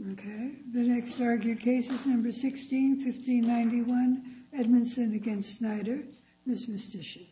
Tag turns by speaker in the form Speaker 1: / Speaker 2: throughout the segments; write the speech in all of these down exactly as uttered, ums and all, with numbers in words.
Speaker 1: Okay. The next argued case is number sixteen fifteen ninety-one, Edmondson against Snyder. Miz Mistyshin.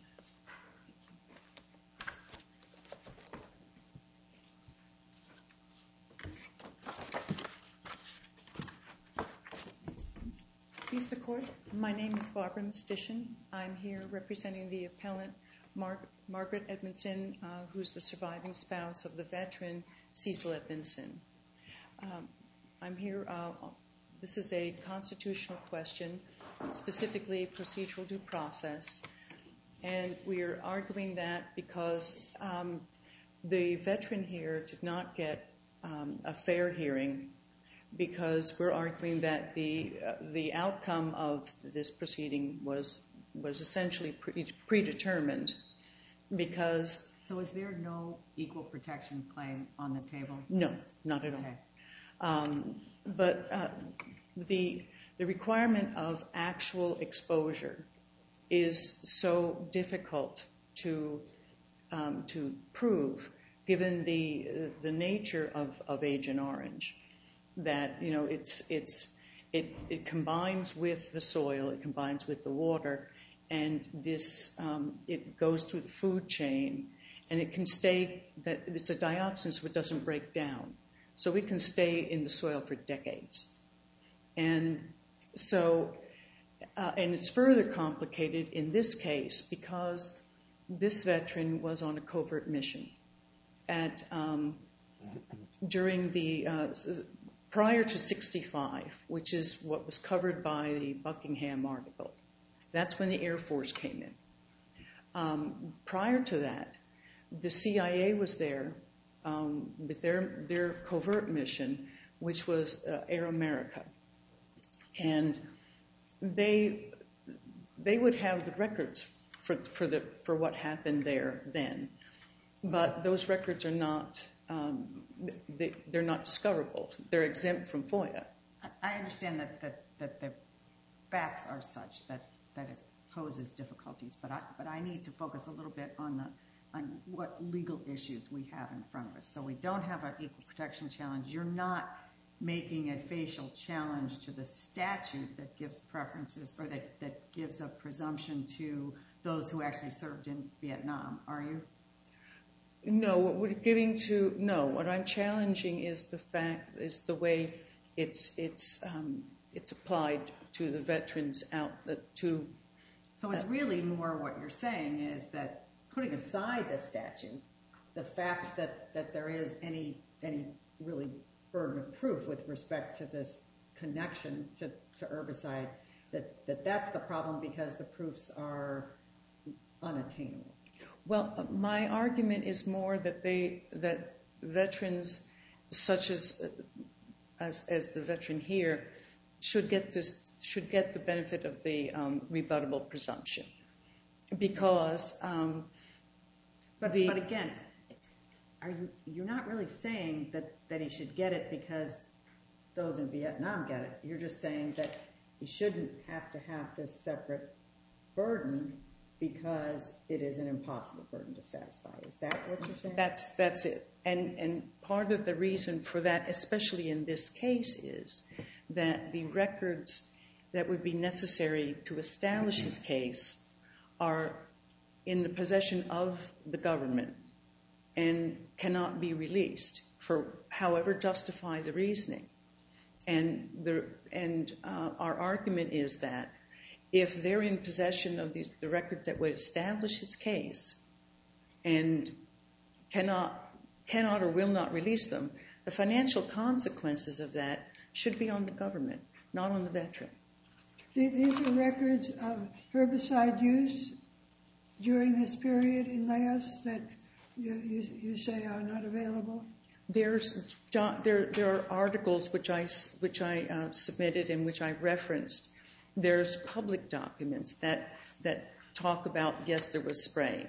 Speaker 2: Please the court. My name is Barbara Mistyshin. I'm here representing the appellant Mar- Margaret Edmondson, uh, who's the surviving spouse of the veteran Cecil Edmondson. Um, I'm here, uh, this is a constitutional question, specifically procedural due process, and we are arguing that because um, the veteran here did not get um, a fair hearing, because we're arguing that the uh, the outcome of this proceeding was was essentially pre- predetermined, because...
Speaker 3: So is there no equal protection claim on the table?
Speaker 2: No, not at
Speaker 3: Okay.
Speaker 2: all. Um, but uh, the the requirement of actual exposure is so difficult to um, to prove, given the uh, the nature of, of Agent Orange, that you know it's it's it it combines with the soil, it combines with the water, and this um, it goes through the food chain, and it can stay, that it's a dioxin, so it doesn't break down. So it can stay in the soil for decades. And so, uh, and it's further complicated in this case because this veteran was on a covert mission. At um, during the uh, prior to sixty-five, which is what was covered by the Buckingham article, that's when the Air Force came in. Um, prior to that, the C I A was there um, with their their covert mission, which was uh, Air America, and they they would have the records for for the for what happened there then, but those records are not um, they, they're not discoverable. They're exempt from FOIA.
Speaker 3: I understand that that, that the facts are such that, that it poses difficulties, but I but I need to focus a little bit on the on what legal issues we have in front of us. So we don't have an equal protection challenge. You're not making a facial challenge to the statute that gives preferences or that, that gives a presumption to those who actually served in Vietnam, are you?
Speaker 2: No, what we're giving to no. What I'm challenging is the fact is the way it's it's um, it's applied to the veterans out uh, to.
Speaker 3: So it's really more what you're saying is that, putting aside the statute, the fact that, that there is any any really burden of proof with respect to this connection to, to herbicide, that, that that's the problem because the proofs are unattainable.
Speaker 2: Well, my argument is more that they that veterans such as as, as the veteran here should get this should get the benefit of the um, rebuttable presumption, because. Um,
Speaker 3: But,
Speaker 2: the,
Speaker 3: but again, are you you're not really saying that, that he should get it because those in Vietnam get it. You're just saying that he shouldn't have to have this separate burden because it is an impossible burden to satisfy. Is that what you're saying?
Speaker 2: That's that's it. And and part of the reason for that, especially in this case, is that the records that would be necessary to establish his case are in the possession of the government and cannot be released for however justify the reasoning. And the and uh, our argument is that if they're in possession of these the records that would establish his case and cannot cannot or will not release them, the financial consequences of that should be on the government, not on the veteran.
Speaker 1: These are records of herbicide use during this period in Laos that you, you, you say are not available?
Speaker 2: There's there there are articles which I which I uh, submitted and which I referenced. There's public documents that that talk about, yes, there was spraying,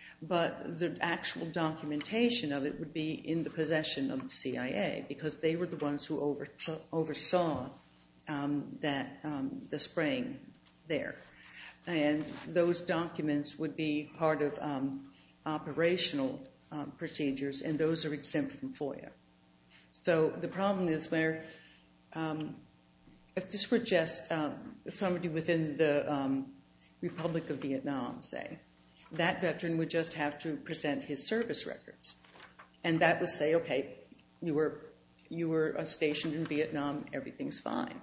Speaker 2: but the actual documentation of it would be in the possession of the C I A because they were the ones who over, oversaw um, that um, the spraying there. And those documents would be part of um, operational um, procedures, and those are exempt from FOIA. So the problem is where um, if this were just um, somebody within the um, Republic of Vietnam, say, that veteran would just have to present his service records. And that would say, okay, you were, you were stationed in Vietnam, everything's fine.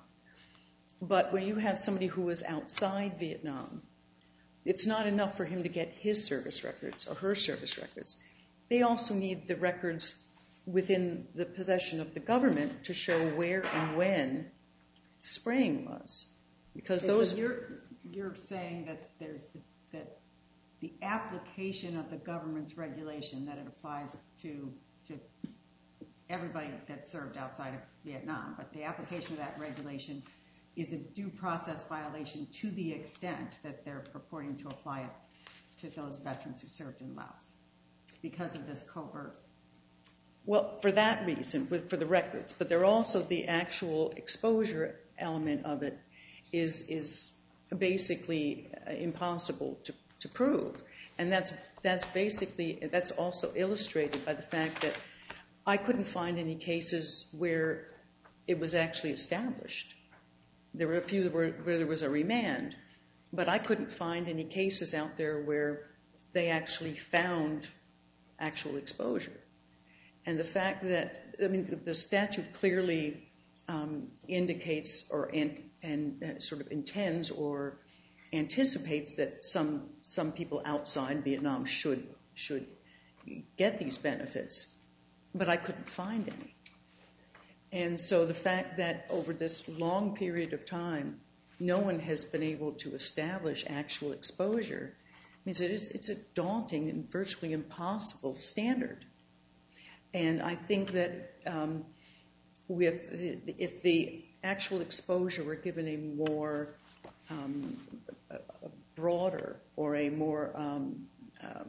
Speaker 2: But when you have somebody who is outside Vietnam, it's not enough for him to get his service records or her service records. They also need the records within the possession of the government to show where and when spraying was. Because
Speaker 3: okay,
Speaker 2: those...
Speaker 3: So you're, you're saying that there's the, that the application of the government's regulation, that it applies to, to everybody that served outside of Vietnam, but the application of that regulation is a due process violation to the extent that they're purporting to apply it to those veterans who served in Laos because of this covert.
Speaker 2: Well, for that reason, for the records, but there also the actual exposure element of it is is basically impossible to, to prove. And that's that's basically, that's also illustrated by the fact that I couldn't find any cases where it was actually established. There were a few where, where there was a remand, but I couldn't find any cases out there where they actually found actual exposure. And the fact that, I mean, the statute clearly um, indicates or and, and uh, sort of intends or anticipates that some some people outside Vietnam should should get these benefits, but I couldn't find any. And so the fact that over this long period of time, no one has been able to establish actual exposure means it is, it's a daunting and virtually impossible standard. And I think that um, with the, if the actual exposure were given a more um, a, a broader or a more um, um,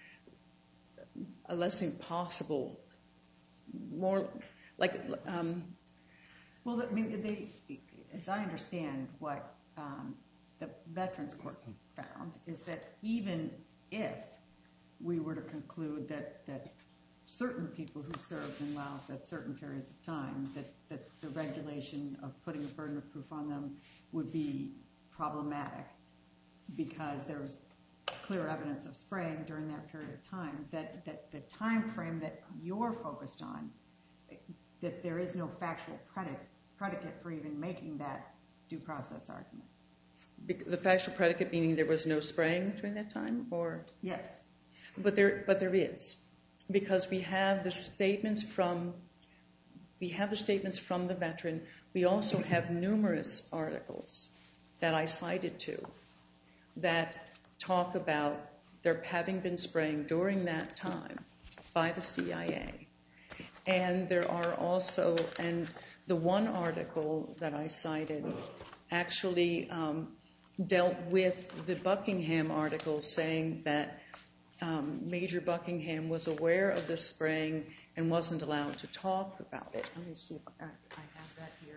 Speaker 2: a less impossible, more like um,
Speaker 3: well, I mean, they, as I understand what um, the Veterans Court found is that even if we were to conclude that that certain people who served in Laos at certain periods of time, that, that the regulation of putting a burden of proof on them would be problematic because there was clear evidence of spraying during that period of time, that, that the time frame that you're focused on, that there is no factual predicate, predicate for even making that due process argument.
Speaker 2: The factual predicate meaning there was no spraying during that time, or?
Speaker 3: Yes.
Speaker 2: But there, but there is. Because we have the statements from, we have the statements from the veteran. We also have numerous articles that I cited to that talk about there having been spraying during that time by the C I A. And there are also, and the one article that I cited actually um, dealt with the Buckingham article saying that Um, Major Buckingham was aware of the spraying and wasn't allowed to talk about it. Let me see if I, I have that here.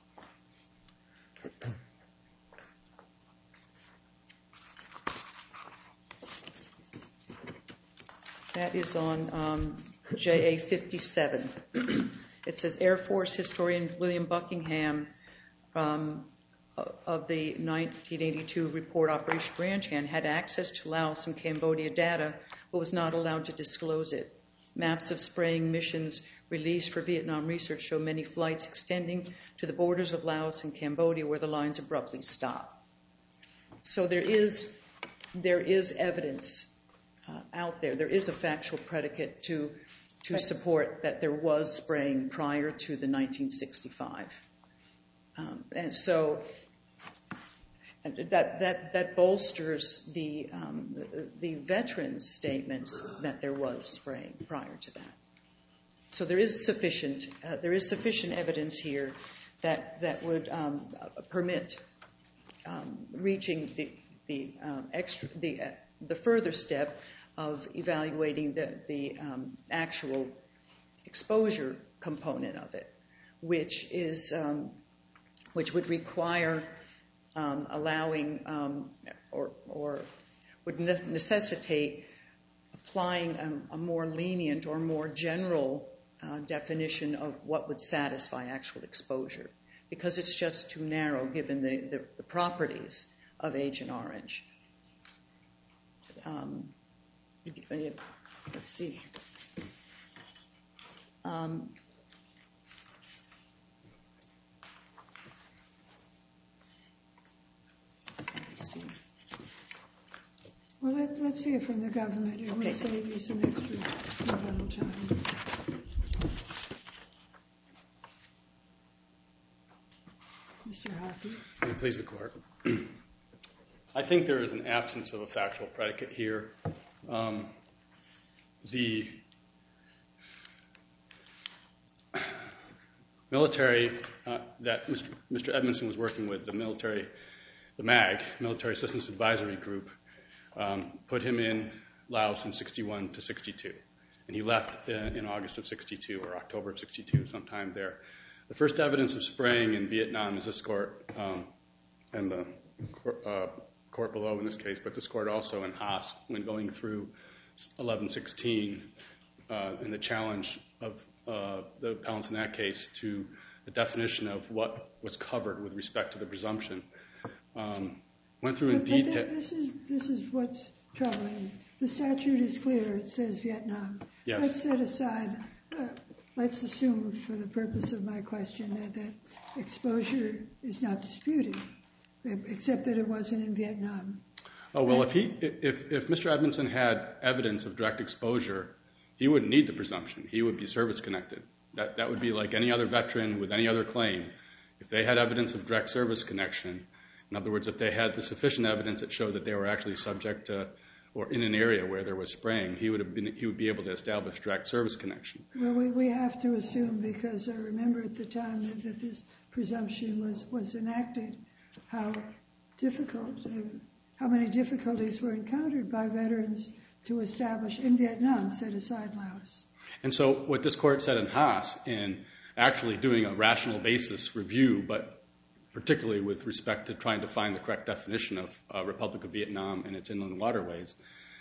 Speaker 2: That is on um, J A fifty-seven. It says Air Force historian William Buckingham um, of the nineteen eighty-two report Operation Branch Hand had access to Laos and Cambodia data, but was not allowed to disclose it. Maps of spraying missions released for Vietnam research show many flights extending to the borders of Laos and Cambodia where the lines abruptly stop. So there is, there is evidence uh, out there. There is a factual predicate to, to support that there was spraying prior to the nineteen sixty-five. Um, and so that, that, that bolsters the, um, the, the veterans' statements that there was spraying prior to that. So there is sufficient, uh, there is sufficient evidence here that, that would um, permit um, reaching the, the, um, extra, the, uh, the further step of evaluating the, the um, actual exposure component of it, which is um, which would require um, allowing um, or, or would ne- necessitate applying a, a more lenient or more general uh, definition of what would satisfy actual exposure. because it's just too narrow given the, the, the properties of Agent Orange. Um, let's see. Um, let's see.
Speaker 1: Well, let, let's hear from the government. It
Speaker 2: Okay.
Speaker 1: will save you some extra rebuttal time. Mister Hockey.
Speaker 4: May it please the Court. I think there is an absence of a factual predicate here. Um, the military uh, that Mister Mister Edmondson was working with, the military, the MAG, Military Assistance Advisory Group, um, put him in Laos in sixty-one to sixty-two. And he left in, in August of sixty-two or October of sixty-two, sometime there. The first evidence of spraying in Vietnam is this court um, and the uh, court below in this case, but this court also in Haas when going through eleven sixteen uh, and the challenge of uh, the appellants in that case to the definition of what was covered with respect to the presumption. Um, went through in
Speaker 1: But, but
Speaker 4: detail.
Speaker 1: this is this is what's troubling. The statute is clear. It says Vietnam.
Speaker 4: Yes.
Speaker 1: Let's set aside. Uh, let's assume, for the purpose of my question, that that exposure is not disputed, except that it wasn't in Vietnam.
Speaker 4: Oh well, if he if if Mister Edmondson had evidence of direct exposure, he wouldn't need the presumption. He would be service connected. That that would be like any other veteran with any other claim. If they had evidence of direct service connection, in other words, if they had the sufficient evidence that showed that they were actually subject to or in an area where there was spraying, he would have been he would be able to establish direct service connection.
Speaker 1: Well, we, we have to assume, because I remember at the time that, that this presumption was, was enacted, how difficult, uh, how many difficulties were encountered by veterans to establish in Vietnam, set aside Laos.
Speaker 4: And so what this court said in Haas, in actually doing a rational basis review, but particularly with respect to trying to find the correct definition of uh, Republic of Vietnam and its inland waterways,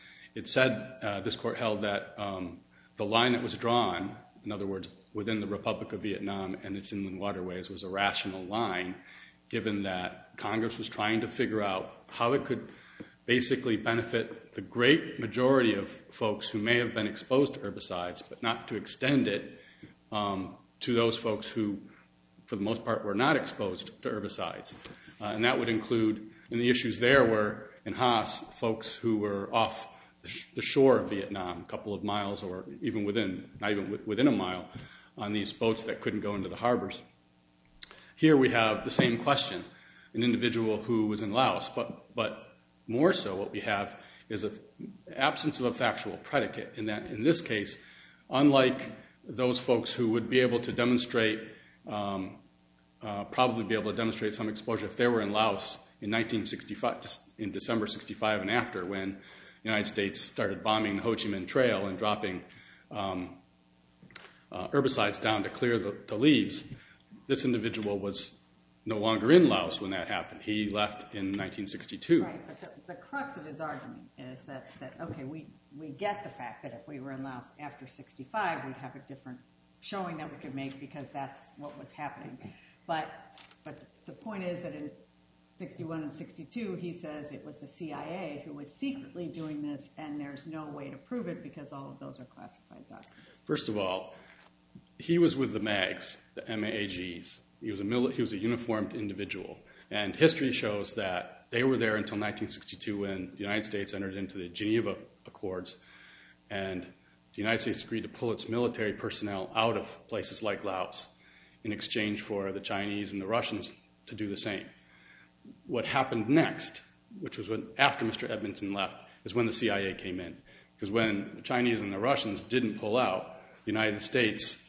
Speaker 4: it said, uh, this court held that um, the line that was drawn, in other words, within the Republic of Vietnam and its inland waterways, was a rational line, given that Congress was trying to figure out how it could basically benefit the great majority of folks who may have been exposed to herbicides, but not to extend it um, to those folks who, for the most part, were not exposed to herbicides. Uh, and that would include, and the issues there were, in Haas, folks who were off the, sh- the shore of Vietnam, a couple of miles or even within, not even w- within a mile, on these boats that couldn't go into the harbors. Here we have the same question, an individual who was in Laos, but, but more so what we have is an absence of a factual predicate, in that in this case, unlike those folks who would be able to demonstrate Um, uh, probably be able to demonstrate some exposure if they were in Laos in nineteen sixty-five, in December sixty-five and after, when the United States started bombing the Ho Chi Minh Trail and dropping um, uh, herbicides down to clear the, the leaves. This individual was no longer in Laos when that happened. He left in nineteen sixty-two.
Speaker 3: Right, but the, the crux of his argument is that, that okay, we, we get the fact that if we were in Laos after sixty-five, we'd have a different showing that we could make because that's what was happening. But but the point is that in sixty-one and sixty-two, he says it was the C I A who was secretly doing this, and there's no way to prove it because all of those are classified documents.
Speaker 4: First of all, he was with the MAGs, the M A A Gs. He was a mili- he was a uniformed individual, and history shows that they were there until nineteen sixty-two when the United States entered into the Geneva Accords, and the United States agreed to pull its military personnel out of places like Laos in exchange for the Chinese and the Russians to do the same. What happened next, which was when, after Mister Edmondson left, is when the C I A came in. Because when the Chinese and the Russians didn't pull out, the United States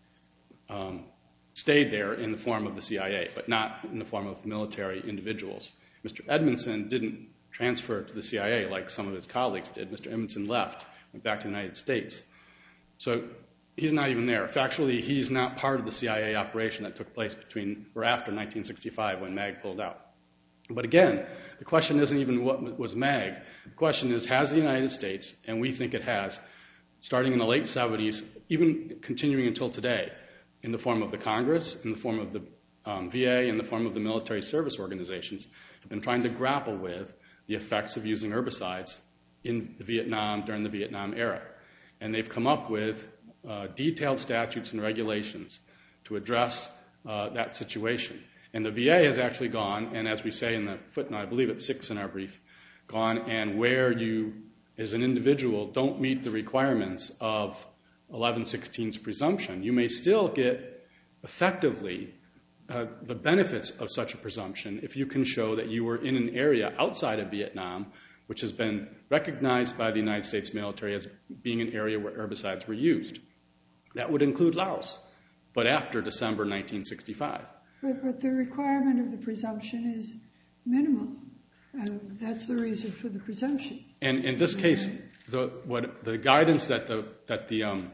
Speaker 4: um, stayed there in the form of the C I A, but not in the form of military individuals. Mister Edmondson didn't transfer to the C I A like some of his colleagues did. Mister Edmondson left, went back to the United States. So he's not even there. Factually, he's not part of the C I A operation that took place between or after nineteen sixty-five when MAG pulled out. But again, the question isn't even what was MAG. The question is, has the United States, and we think it has, starting in the late seventies, even continuing until today, in the form of the Congress, in the form of the um, V A in the form of the military service organizations have been trying to grapple with the effects of using herbicides in Vietnam during the Vietnam era. And they've come up with uh, detailed statutes and regulations to address uh, that situation. And the V A has actually gone, and as we say in the footnote, I believe it's six in our brief, gone and where you, as an individual, don't meet the requirements of eleven sixteen's presumption, you may still get effectively uh, the benefits of such a presumption if you can show that you were in an area outside of Vietnam which has been recognized by the United States military as being an area where herbicides were used. That would include Laos, but after December nineteen sixty-five.
Speaker 1: But, but the requirement of the presumption is minimal. Uh, that's the reason for the presumption.
Speaker 4: And in this case, the, what, the guidance that the, that the um,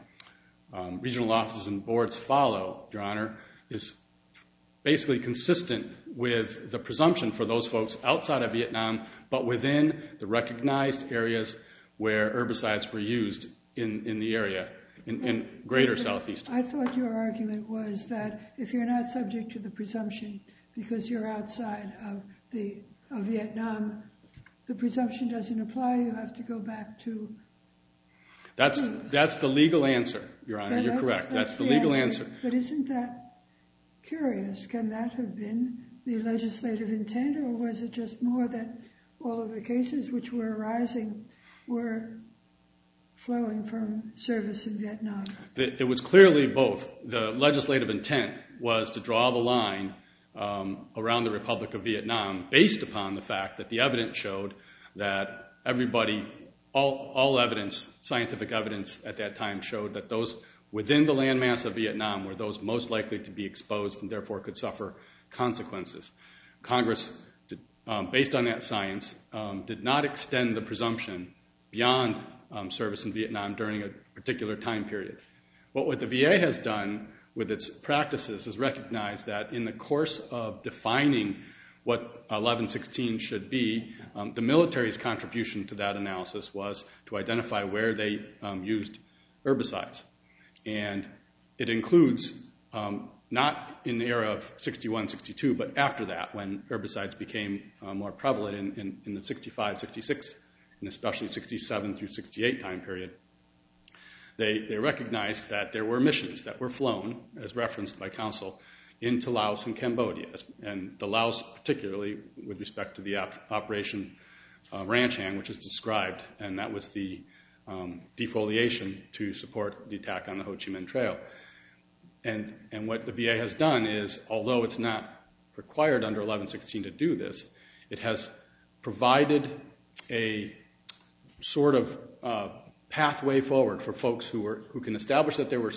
Speaker 4: um, regional offices and boards follow, Your Honor, is basically consistent with the presumption for those folks outside of Vietnam, but within the recognized areas where herbicides were used in, in the area, in, in greater Southeast.
Speaker 1: I thought your argument was that if you're not subject to the presumption because you're outside of the of Vietnam, the presumption doesn't apply. You have to go back to...
Speaker 4: That's, that's the legal answer, Your Honor.
Speaker 1: Yeah,
Speaker 4: You're
Speaker 1: that's,
Speaker 4: correct.
Speaker 1: That's,
Speaker 4: that's the,
Speaker 1: the
Speaker 4: legal
Speaker 1: answer.
Speaker 4: answer.
Speaker 1: But isn't that curious? Can that have been the legislative intent, or was it just more that all of the cases which were arising were flowing from service in Vietnam?
Speaker 4: It was clearly both. The legislative intent was to draw the line um, around the Republic of Vietnam based upon the fact that the evidence showed that everybody, all, all evidence, scientific evidence at that time showed that those within the landmass of Vietnam were those most likely to be exposed and therefore could suffer consequences. Congress, did, um, based on that science, um, did not extend the presumption beyond um, service in Vietnam during a particular time period. What, what the V A has done with its practices is recognize that in the course of defining what eleven sixteen should be, um, the military's contribution to that analysis was to identify where they um, used herbicides. And it includes um, not in the era of sixty-one, sixty-two, but after that, when herbicides became uh, more prevalent in, in, in the sixty-five, sixty-six, and especially sixty-seven through sixty-eight time period. They, they recognized that there were missions that were flown, as referenced by counsel, into Laos and Cambodia, and the Laos particularly with respect to the op- Operation uh, Ranch Hand, which is described, and that was the um, defoliation to support the attack on the Ho Chi Minh Trail. And, and what the V A has done is, although it's not required under eleven sixteen to do this, it has provided a sort of uh, pathway forward for folks who were who can establish that they were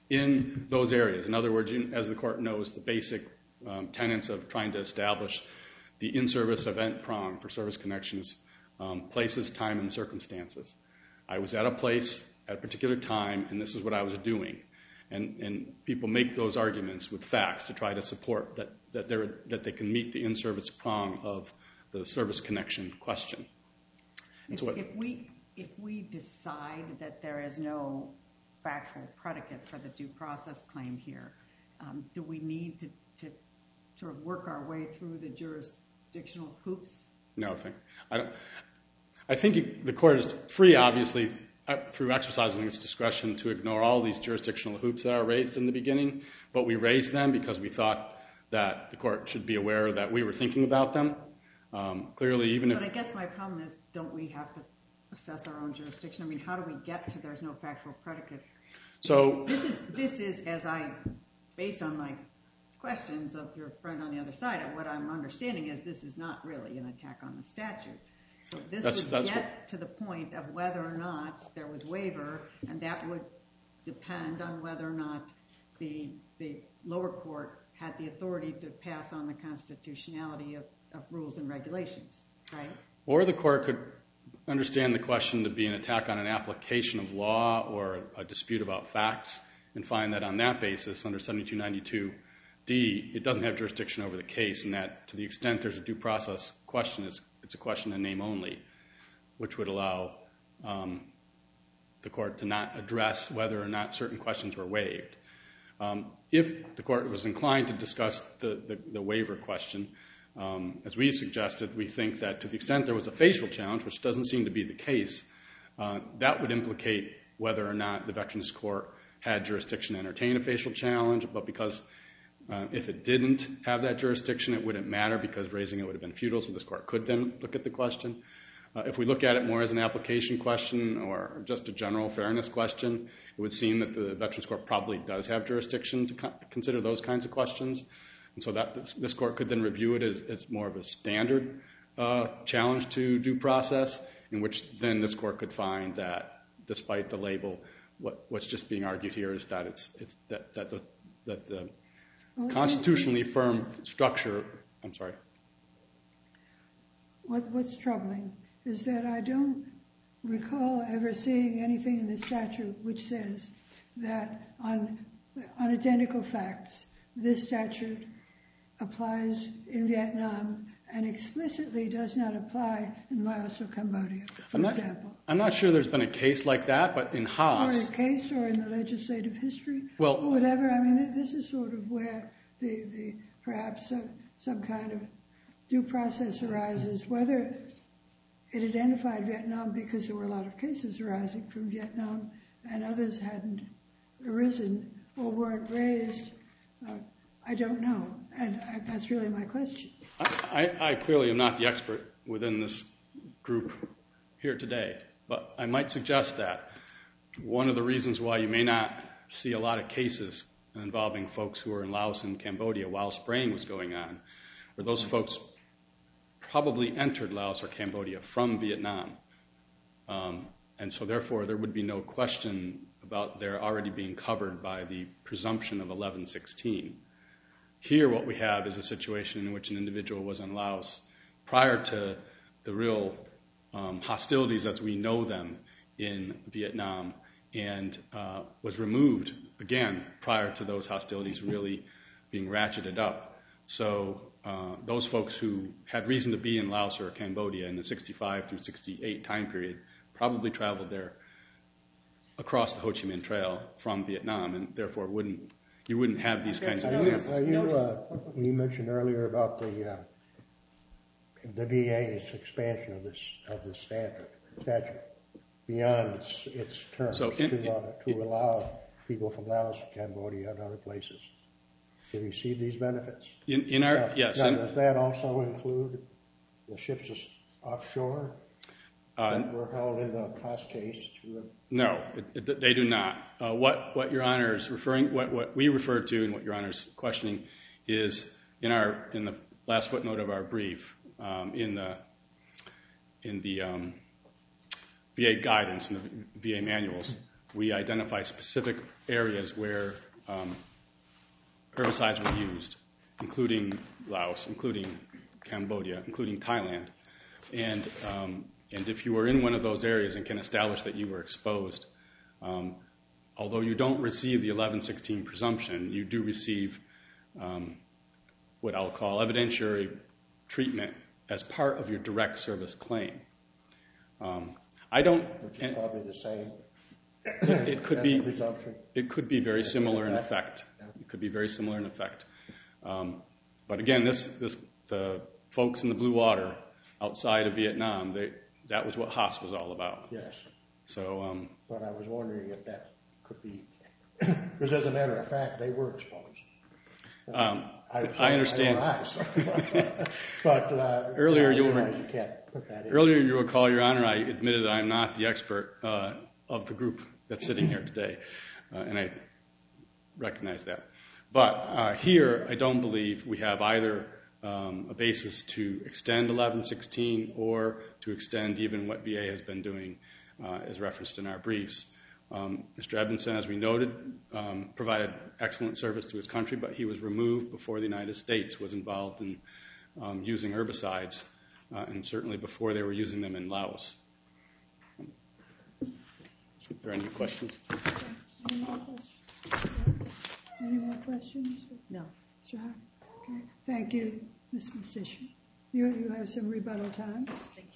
Speaker 4: in those areas. In other words, you, as the court knows, the basic um, tenets of trying to establish the in-service event prong for service connections, um, places, time, and circumstances. I was at a place at a particular time, and this is what I was doing. And, and people make those arguments with facts to try to support that, that, they're, that they can meet the in-service prong of the service connection question.
Speaker 3: If, what, if we if we decide that there is no factual predicate for the due process claim here, um, do we need to, to sort of work our way through the jurisdictional hoops?
Speaker 4: No, I think I don't. I think the court is free, obviously, through exercising its discretion, to ignore all these jurisdictional hoops that are raised in the beginning, but we raised them because we thought that the court should be aware that we were thinking about them. Um, clearly, even if...
Speaker 3: But I guess my problem is, don't we have to assess our own jurisdiction? I mean, how do we get to there's no factual predicate?
Speaker 4: So...
Speaker 3: This is, this is as I, based on my questions of your friend on the other side, what I'm understanding is this is not really an attack on the statute. So this that's, would that's get what, to the point of whether or not there was waiver, and that would depend on whether or not the the lower court had the authority to pass on the constitutionality of, of rules and regulations, right? Or
Speaker 4: the court could understand the question to be an attack on an application of law or a dispute about facts and find that on that basis, under seventy-two ninety-two D, it doesn't have jurisdiction over the case, and that to the extent there's a due process question, it's, it's a question in name only, which would allow um, the court to not address whether or not certain questions were waived. Um, if the court was inclined to discuss the, the, the waiver question, um, as we suggested, we think that to the extent there was a facial challenge, which doesn't seem to be the case, uh, that would implicate whether or not the Veterans Court had jurisdiction to entertain a facial challenge, but because uh, if it didn't have that jurisdiction, it wouldn't matter because raising it would have been futile, so this court could then look at the question. Uh, if we look at it more as an application question or just a general fairness question, it would seem that the Veterans Court probably does have jurisdiction to co- consider those kinds of questions. And so that this, this court could then review it as, as more of a standard uh, challenge to due process, in which then this court could find that despite the label, what, what's just being argued here is that it's, it's that, that the, that the
Speaker 1: Well,
Speaker 4: constitutionally firm structure, I'm sorry.
Speaker 1: What, what's troubling is that I don't recall ever seeing anything in the statute which says that on, on identical facts, this statute applies in Vietnam and explicitly does not apply in Laos or Cambodia, for
Speaker 4: I'm not,
Speaker 1: example.
Speaker 4: I'm not sure there's been a case like that, but in Haas...
Speaker 1: Or a case or in the legislative history,
Speaker 4: well,
Speaker 1: or whatever. I mean, this is sort of where the, the perhaps uh, some kind of due process arises, whether it identified Vietnam because there were a lot of cases arising from Vietnam and others hadn't arisen or weren't raised. Uh, I don't know, and I, that's really my question.
Speaker 4: I, I, I clearly am not the expert within this group here today, but I might suggest that one of the reasons why you may not see a lot of cases involving folks who are in Laos and Cambodia while spraying was going on, were those folks probably entered Laos or Cambodia from Vietnam. Um, and so therefore there would be no question about their already being covered by the presumption of eleven sixteen. Here what we have is a situation in which an individual was in Laos prior to the real um, hostilities as we know them in Vietnam, and uh, was removed, again, prior to those hostilities really being ratcheted up. So uh, those folks who had reason to be in Laos or Cambodia in the sixty-five through sixty-eight time period probably traveled there across the Ho Chi Minh Trail from Vietnam, and therefore wouldn't you wouldn't have these kinds of examples.
Speaker 5: Are you, uh, you mentioned earlier about the uh, the V A's expansion of this of this statute, statute beyond its its terms
Speaker 4: So in,
Speaker 5: to, uh, to in, allow people from Laos, Cambodia, and other places to receive these benefits.
Speaker 4: In, in our
Speaker 5: now,
Speaker 4: yes,
Speaker 5: now,
Speaker 4: in,
Speaker 5: does that also include the ships offshore
Speaker 4: uh,
Speaker 5: that were held in the class case? To,
Speaker 4: no, it, it, they do not. Uh, what what Your Honor is referring, what what we refer to, and what Your Honor is questioning, is in our in the last footnote of our brief, um, in the in the um, V A guidance and the V A manuals, we identify specific areas where um, herbicides were used, including Laos, including Cambodia, including Thailand. And um, and if you were in one of those areas and can establish that you were exposed, um, although you don't receive the eleven sixteen presumption, you do receive um, what I'll call evidentiary treatment as part of your direct service claim. Um, I don't.
Speaker 5: which is probably the same.
Speaker 4: It, it could be.
Speaker 5: Presumption.
Speaker 4: It could be very similar in effect. It could be very similar in effect. Um, but again, this this the folks in the blue water outside of Vietnam, they that was what Haas was all about.
Speaker 5: Yes.
Speaker 4: So. Um,
Speaker 5: but I was wondering if that could be, because as a matter of fact, they were exposed.
Speaker 4: Um,
Speaker 5: I,
Speaker 4: I understand.
Speaker 5: but uh,
Speaker 4: earlier, you'll
Speaker 5: re- you can't put that in.
Speaker 4: earlier you recall, Your Honor, I admitted that I'm not the expert uh, of the group that's sitting here today, uh, and I recognize that. But uh, here, I don't believe we have either um, a basis to extend eleven sixteen or to extend even what V A has been doing, uh, as referenced in our briefs. Um, Mister Edmondson, as we noted, um, provided excellent service to his country, but he was removed before the United States was involved in um, using herbicides, uh, and certainly before they were using them in Laos. Are there any questions?
Speaker 1: Any more questions? Any more questions?
Speaker 2: No.
Speaker 1: Mister Hart? Okay. Thank you, Miz Mustician. You, you have some rebuttal time.
Speaker 2: Yes, thank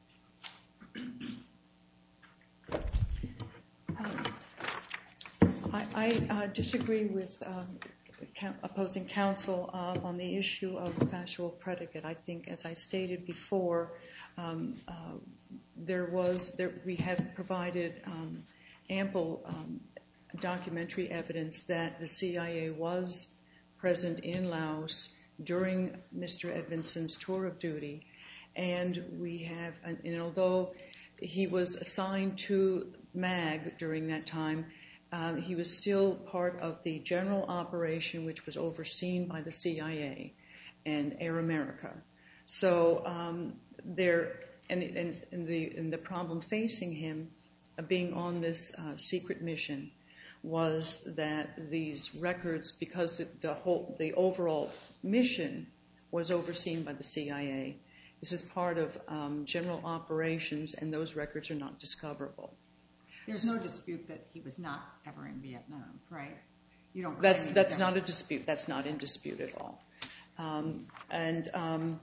Speaker 2: you. Um, I, I uh, disagree with uh, opposing counsel uh, on the issue of factual predicate. I think, as I stated before, um, uh, there was there, we have provided um, ample um, documentary evidence that the C I A was present in Laos during Mister Edmondson's tour of duty, and we have, and although he was assigned to M A G during that time, um, he was still part of the general operation, which was overseen by the C I A and Air America. So um, there, and, and, and the and the problem facing him, uh, being on this uh, secret mission, was that these records, because the whole the overall mission was overseen by the C I A. This is part of um, general operations, and those records are not discoverable.
Speaker 3: There's no dispute that he was not ever in Vietnam, right? You don't.
Speaker 2: That's that's not a dispute. That's not in dispute at all. Um, and um,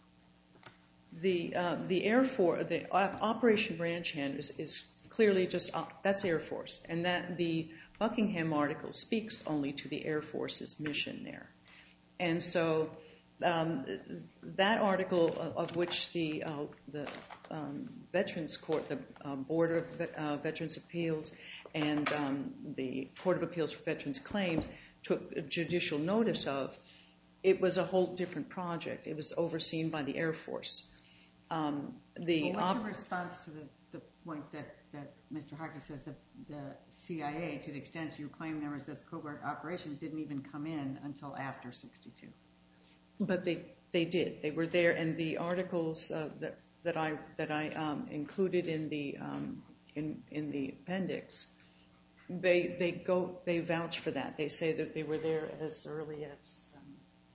Speaker 2: the uh, the Air Force, the Operation Ranch Hand is, is clearly just uh, that's Air Force, and that the Buckingham article speaks only to the Air Force's mission there, and so. Um, that article, of, of which the uh, the um, Veterans Court, the uh, Board of uh, Veterans Appeals, and um, the Court of Appeals for Veterans Claims took judicial notice of, it was a whole different project. It was overseen by the Air Force. Um, the
Speaker 3: well, what's
Speaker 2: op-
Speaker 3: your response to the, the point that, that Mister Harkness says that the C I A, to the extent you claim there was this covert operation, didn't even come in until after sixty-two?
Speaker 2: But they they did. They were there, and the articles uh, that that I that I um, included in the um, in in the appendix, they they go they vouch for that. They say that they were there as early as um,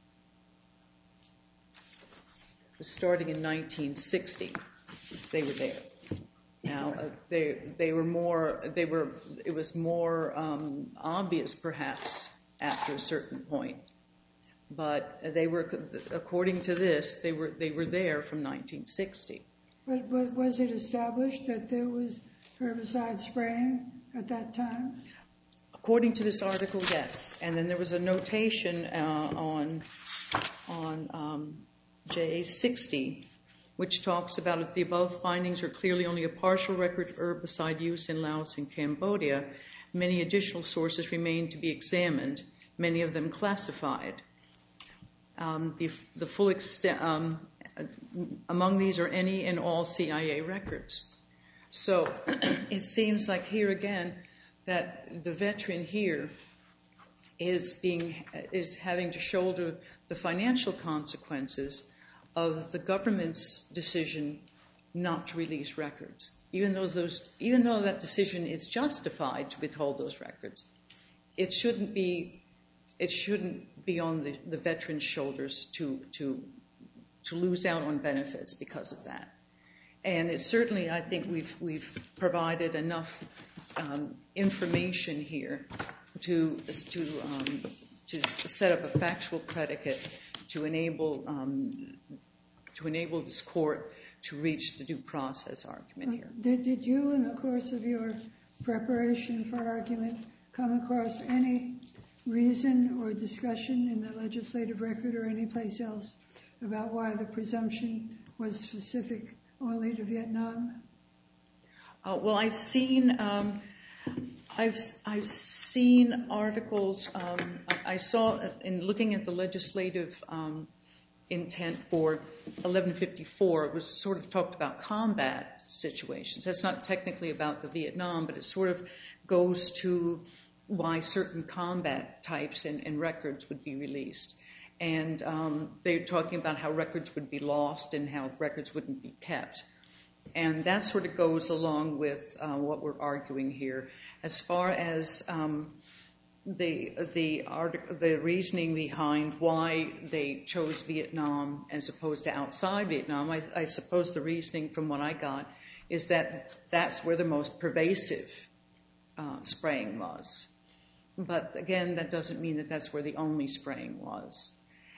Speaker 2: starting in nineteen sixty. They were there. Now uh, they they were more they were it was more um, obvious perhaps after a certain point. But they were, according to this, they were they were there from nineteen sixty.
Speaker 1: But was it established that there was herbicide spraying at that time?
Speaker 2: According to this article, yes. And then there was a notation uh, on on um, J A sixty, which talks about it. The above findings are clearly only a partial record of herbicide use in Laos and Cambodia. Many additional sources remain to be examined, many of them classified. Um, the, the full extent, um, among these are any and all C I A records. So it seems like here again that the veteran here is being is having to shoulder the financial consequences of the government's decision not to release records, even though those even though that decision is justified to withhold those records. It shouldn't be. It shouldn't be on the, the veteran's shoulders to to to lose out on benefits because of that. And it certainly, I think we've we've provided enough um, information here to to um, to set up a factual predicate to enable um, to enable this court to reach the due process argument here.
Speaker 1: Did did you, in the course of your preparation for argument, come across any reason or discussion in the legislative record or any place else about why the presumption was specific only to Vietnam?
Speaker 2: Uh, well, I've seen um, I've I've seen articles. Um, I, I saw in looking at the legislative um, intent for eleven fifty-four, it was sort of talked about combat situations. That's not technically about the Vietnam, but it sort of goes to why certain combat types and, and records would be released. And um, they're talking about how records would be lost and how records wouldn't be kept. And that sort of goes along with uh, what we're arguing here. As far as um, the the, artic- the reasoning behind why they chose Vietnam as opposed to outside Vietnam, I, I suppose the reasoning from what I got is that that's where the most pervasive uh, spraying was. But again, that doesn't mean that that's where the only spraying was.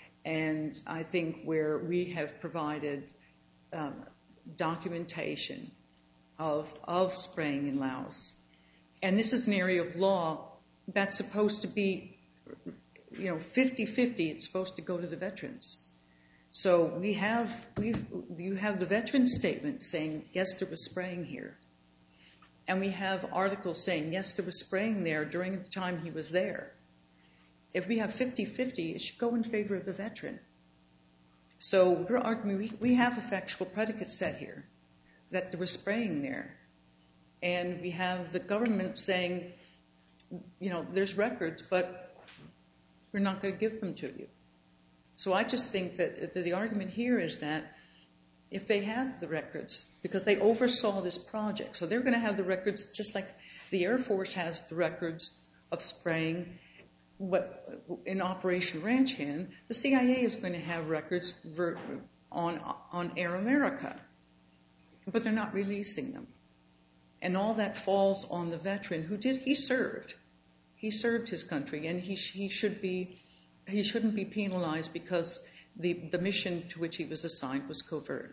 Speaker 2: And I think where we have provided um, documentation of of spraying in Laos, and this is an area of law that's supposed to be, you know, fifty-fifty. It's supposed to go to the veterans. So we have, we've, you have the veteran statement saying, yes, there was spraying here. And we have articles saying, yes, there was spraying there during the time he was there. If we have fifty-fifty, it should go in favor of the veteran. So we're arguing, we, we have a factual predicate set here, that there was spraying there. And we have the government saying, you know, there's records, but we're not going to give them to you. So I just think that the argument here is that if they have the records, because they oversaw this project, so they're going to have the records just like the Air Force has the records of spraying what in Operation Ranch Hand, the C I A is going to have records on, on Air America, but they're not releasing them. And all that falls on the veteran who did, he served. He served his country, and he, he should be, he shouldn't be penalized because the, the mission to which he was assigned was covert.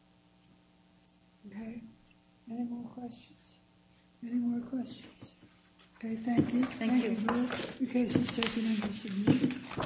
Speaker 1: Okay. Any more questions? Any more questions? Okay, thank you.
Speaker 2: Thank, thank you.
Speaker 1: you. The case is taken into submission.